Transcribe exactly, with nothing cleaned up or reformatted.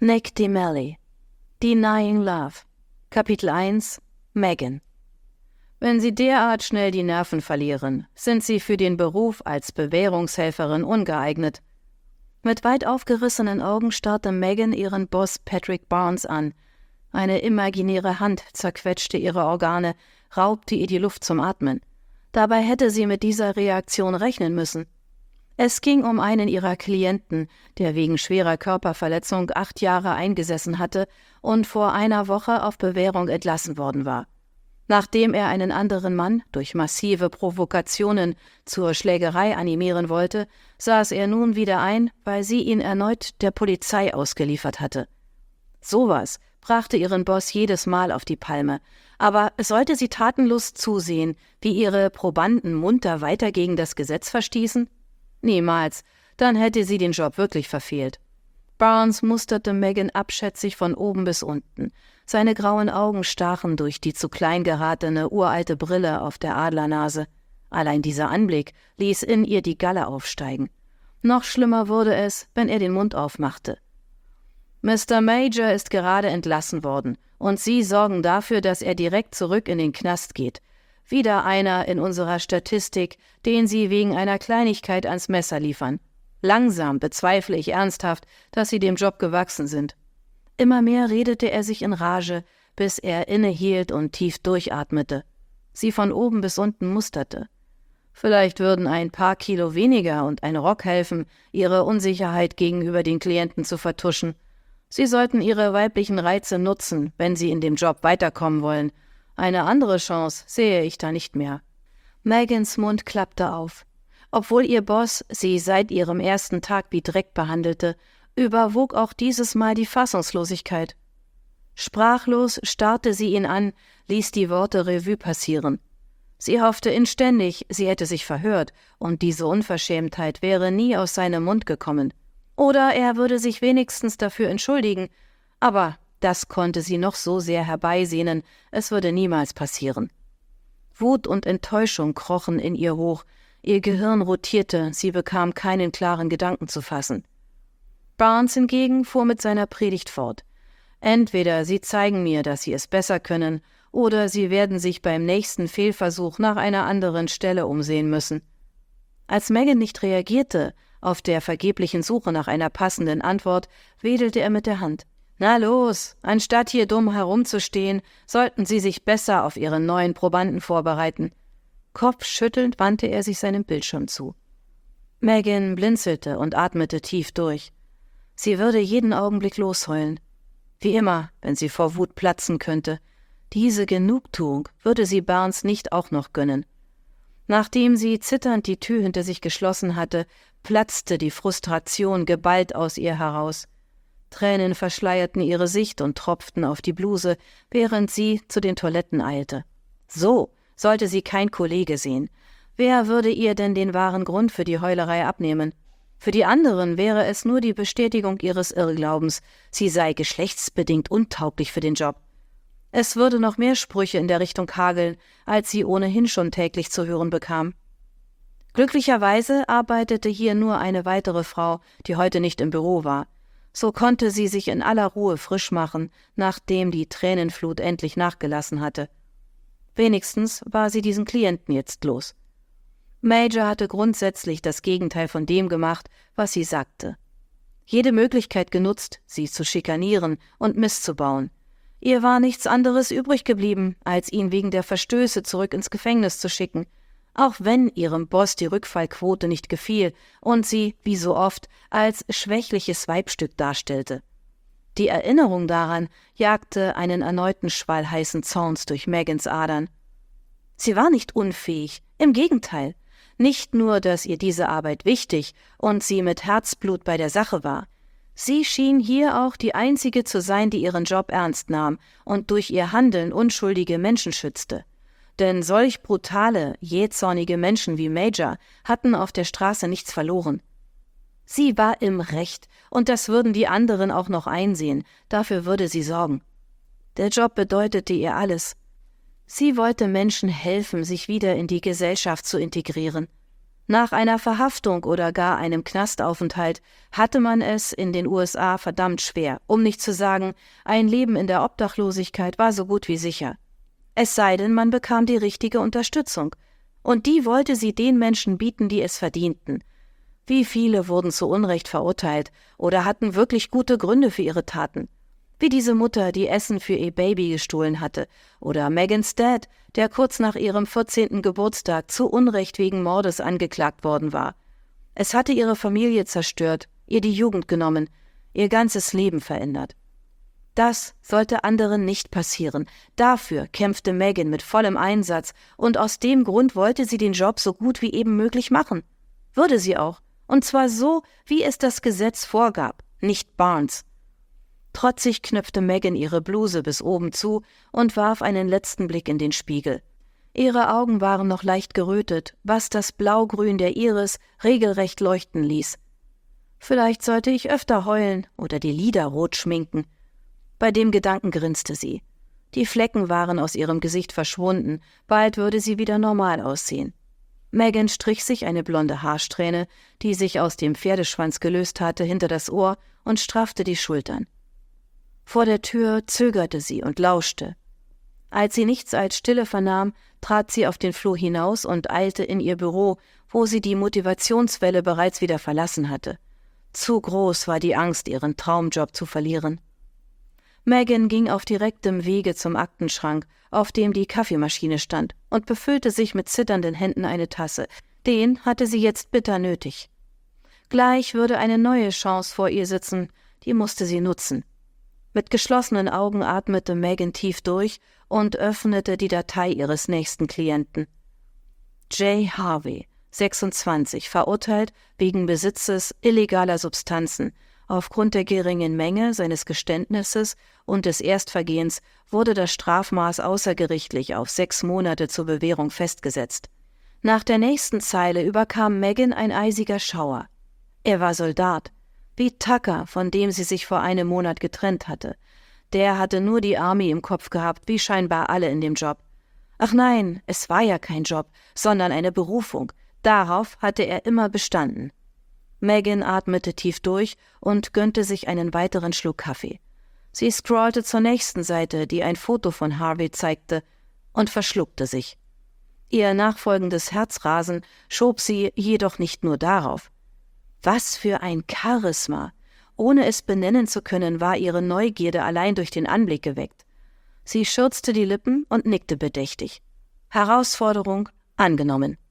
Nick DeMelli, Denying Love, Kapitel eins, Megan. Wenn Sie derart schnell die Nerven verlieren, sind Sie für den Beruf als Bewährungshelferin ungeeignet. Mit weit aufgerissenen Augen starrte Megan ihren Boss Patrick Barnes an. Eine imaginäre Hand zerquetschte ihre Organe, raubte ihr die Luft zum Atmen. Dabei hätte sie mit dieser Reaktion rechnen müssen. Es ging um einen ihrer Klienten, der wegen schwerer Körperverletzung acht Jahre eingesessen hatte und vor einer Woche auf Bewährung entlassen worden war. Nachdem er einen anderen Mann durch massive Provokationen zur Schlägerei animieren wollte, saß er nun wieder ein, weil sie ihn erneut der Polizei ausgeliefert hatte. Sowas brachte ihren Boss jedes Mal auf die Palme, aber sollte sie tatenlos zusehen, wie ihre Probanden munter weiter gegen das Gesetz verstießen? Niemals, dann hätte sie den Job wirklich verfehlt. Barnes musterte Megan abschätzig von oben bis unten. Seine grauen Augen stachen durch die zu klein geratene uralte Brille auf der Adlernase. Allein dieser Anblick ließ in ihr die Galle aufsteigen. Noch schlimmer wurde es, wenn er den Mund aufmachte. Mister Major ist gerade entlassen worden, und Sie sorgen dafür, dass er direkt zurück in den Knast geht. Wieder einer in unserer Statistik, den Sie wegen einer Kleinigkeit ans Messer liefern. Langsam bezweifle ich ernsthaft, dass Sie dem Job gewachsen sind. Immer mehr redete er sich in Rage, bis er innehielt und tief durchatmete. Sie von oben bis unten musterte. Vielleicht würden ein paar Kilo weniger und ein Rock helfen, ihre Unsicherheit gegenüber den Klienten zu vertuschen. Sie sollten ihre weiblichen Reize nutzen, wenn sie in dem Job weiterkommen wollen. Eine andere Chance sehe ich da nicht mehr. Megans Mund klappte auf. Obwohl ihr Boss sie seit ihrem ersten Tag wie Dreck behandelte, überwog auch dieses Mal die Fassungslosigkeit. Sprachlos starrte sie ihn an, ließ die Worte Revue passieren. Sie hoffte inständig, sie hätte sich verhört, und diese Unverschämtheit wäre nie aus seinem Mund gekommen. Oder er würde sich wenigstens dafür entschuldigen, aber das konnte sie noch so sehr herbeisehnen, es würde niemals passieren. Wut und Enttäuschung krochen in ihr hoch, ihr Gehirn rotierte, sie bekam keinen klaren Gedanken zu fassen. Barnes hingegen fuhr mit seiner Predigt fort. Entweder sie zeigen mir, dass sie es besser können, oder sie werden sich beim nächsten Fehlversuch nach einer anderen Stelle umsehen müssen. Als Megan nicht reagierte, auf der vergeblichen Suche nach einer passenden Antwort, wedelte er mit der Hand. »Na los, anstatt hier dumm herumzustehen, sollten Sie sich besser auf Ihren neuen Probanden vorbereiten.« Kopfschüttelnd wandte er sich seinem Bildschirm zu. Megan blinzelte und atmete tief durch. Sie würde jeden Augenblick losheulen. Wie immer, wenn sie vor Wut platzen könnte. Diese Genugtuung würde sie Barnes nicht auch noch gönnen. Nachdem sie zitternd die Tür hinter sich geschlossen hatte, platzte die Frustration geballt aus ihr heraus. Tränen verschleierten ihre Sicht und tropften auf die Bluse, während sie zu den Toiletten eilte. So sollte sie kein Kollege sehen. Wer würde ihr denn den wahren Grund für die Heulerei abnehmen? Für die anderen wäre es nur die Bestätigung ihres Irrglaubens, sie sei geschlechtsbedingt untauglich für den Job. Es würde noch mehr Sprüche in der Richtung hageln, als sie ohnehin schon täglich zu hören bekam. Glücklicherweise arbeitete hier nur eine weitere Frau, die heute nicht im Büro war. So konnte sie sich in aller Ruhe frisch machen, nachdem die Tränenflut endlich nachgelassen hatte. Wenigstens war sie diesen Klienten jetzt los. Major hatte grundsätzlich das Gegenteil von dem gemacht, was sie sagte. Jede Möglichkeit genutzt, sie zu schikanieren und Mist zu bauen. Ihr war nichts anderes übrig geblieben, als ihn wegen der Verstöße zurück ins Gefängnis zu schicken, auch wenn ihrem Boss die Rückfallquote nicht gefiel und sie, wie so oft, als schwächliches Weibstück darstellte. Die Erinnerung daran jagte einen erneuten Schwall heißen Zorns durch Megans Adern. Sie war nicht unfähig, im Gegenteil. Nicht nur, dass ihr diese Arbeit wichtig und sie mit Herzblut bei der Sache war. Sie schien hier auch die Einzige zu sein, die ihren Job ernst nahm und durch ihr Handeln unschuldige Menschen schützte. Denn solch brutale, jähzornige Menschen wie Major hatten auf der Straße nichts verloren. Sie war im Recht, und das würden die anderen auch noch einsehen, dafür würde sie sorgen. Der Job bedeutete ihr alles. Sie wollte Menschen helfen, sich wieder in die Gesellschaft zu integrieren. Nach einer Verhaftung oder gar einem Knastaufenthalt hatte man es in den U S A verdammt schwer, um nicht zu sagen, ein Leben in der Obdachlosigkeit war so gut wie sicher. Es sei denn, man bekam die richtige Unterstützung. Und die wollte sie den Menschen bieten, die es verdienten. Wie viele wurden zu Unrecht verurteilt oder hatten wirklich gute Gründe für ihre Taten? Wie diese Mutter, die Essen für ihr Baby gestohlen hatte, oder Megans Dad, der kurz nach ihrem vierzehnten Geburtstag zu Unrecht wegen Mordes angeklagt worden war. Es hatte ihre Familie zerstört, ihr die Jugend genommen, ihr ganzes Leben verändert. Das sollte anderen nicht passieren. Dafür kämpfte Megan mit vollem Einsatz und aus dem Grund wollte sie den Job so gut wie eben möglich machen. Würde sie auch. Und zwar so, wie es das Gesetz vorgab, nicht Barnes. Trotzig knöpfte Megan ihre Bluse bis oben zu und warf einen letzten Blick in den Spiegel. Ihre Augen waren noch leicht gerötet, was das Blaugrün der Iris regelrecht leuchten ließ. Vielleicht sollte ich öfter heulen oder die Lider rot schminken. Bei dem Gedanken grinste sie. Die Flecken waren aus ihrem Gesicht verschwunden, bald würde sie wieder normal aussehen. Megan strich sich eine blonde Haarsträhne, die sich aus dem Pferdeschwanz gelöst hatte, hinter das Ohr und straffte die Schultern. Vor der Tür zögerte sie und lauschte. Als sie nichts als Stille vernahm, trat sie auf den Flur hinaus und eilte in ihr Büro, wo sie die Motivationswelle bereits wieder verlassen hatte. Zu groß war die Angst, ihren Traumjob zu verlieren. Megan ging auf direktem Wege zum Aktenschrank, auf dem die Kaffeemaschine stand, und befüllte sich mit zitternden Händen eine Tasse. Den hatte sie jetzt bitter nötig. Gleich würde eine neue Chance vor ihr sitzen, die musste sie nutzen. Mit geschlossenen Augen atmete Megan tief durch und öffnete die Datei ihres nächsten Klienten. Jay Harvey, sechsundzwanzig, verurteilt wegen Besitzes illegaler Substanzen. Aufgrund der geringen Menge seines Geständnisses und des Erstvergehens wurde das Strafmaß außergerichtlich auf sechs Monate zur Bewährung festgesetzt. Nach der nächsten Zeile überkam Megan ein eisiger Schauer. Er war Soldat. Wie Tucker, von dem sie sich vor einem Monat getrennt hatte. Der hatte nur die Army im Kopf gehabt, wie scheinbar alle in dem Job. Ach nein, es war ja kein Job, sondern eine Berufung. Darauf hatte er immer bestanden. Megan atmete tief durch und gönnte sich einen weiteren Schluck Kaffee. Sie scrollte zur nächsten Seite, die ein Foto von Harvey zeigte, und verschluckte sich. Ihr nachfolgendes Herzrasen schob sie jedoch nicht nur darauf. Was für ein Charisma! Ohne es benennen zu können, war ihre Neugierde allein durch den Anblick geweckt. Sie schürzte die Lippen und nickte bedächtig. Herausforderung angenommen.